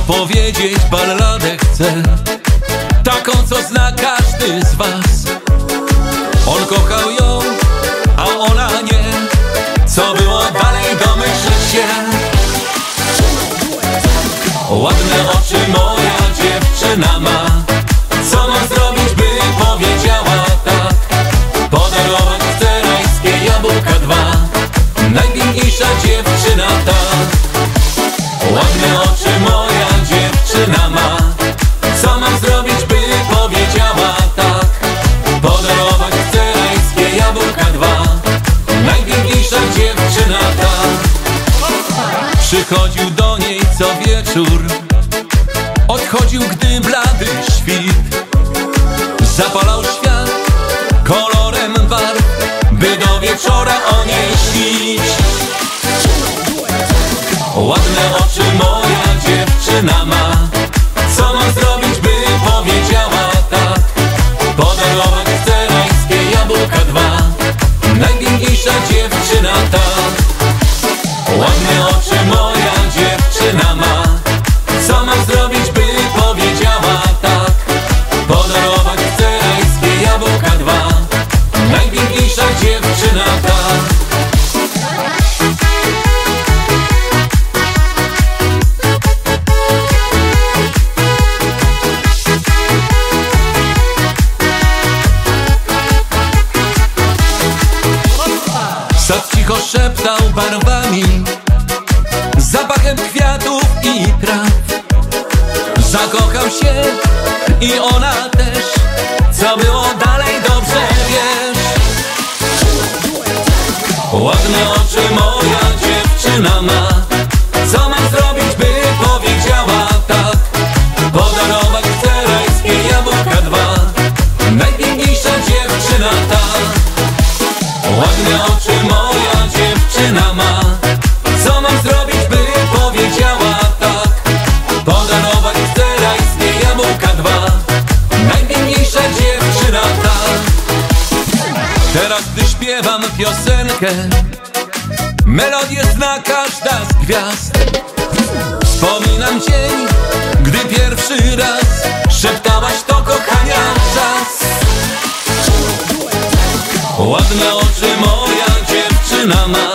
powiedzieć balladę chcę, taką co zna każdy z was. On kochał ją, a ona nie. Co było dalej, domyśl się. Ładne oczy moja dziewczyna ma. Co ma zrobić, by powiedziała tak? Podarować chcę rajskie jabłka 2. Najpiękniejsza dziewczyna ta. Ładne oczy moja dziewczyna ma. Co mam zrobić, by powiedziała tak? Podarować chcę rajskie jabłka 2. Najpiękniejsza dziewczyna ta. Przychodził do niej co wieczór, odchodził, gdy blady świt. Zapalał świat kolorem barw, by do wieczora o niej śnić. Ładne oczy moja dziewczyna ma. Co mam zrobić, by powiedziała tak? Podarować chcę rajskie jabłka 2. Najpiękniejsza dziewczyna ta. Ładne oczy moja dziewczyna ma. Co mam zrobić, by powiedziała tak? Podarować chcę rajskie jabłka 2. Najpiękniejsza dziewczyna ta. Sad cicho szeptał barwami, zapachem kwiatów i traw. Zakochał się i ona też. Co było dalej, dobrze wiesz. Ładne oczy moja dziewczyna ma. Co mam zrobić, by powiedziała tak? Podarować chcę rajskie jabłka 2. Najpiękniejsza dziewczyna ta. Ładne oczy moja dziewczyna ma. Co mam zrobić, by powiedziała tak? Podarować chcę rajskie jabłka 2. Najpiękniejsza dziewczyna ta. Teraz gdy śpiewam piosenkę, melodię zna każda z gwiazd. Wspominam dzień, gdy pierwszy raz szeptałaś to kochania czas. Ładne oczy moja dziewczyna ma.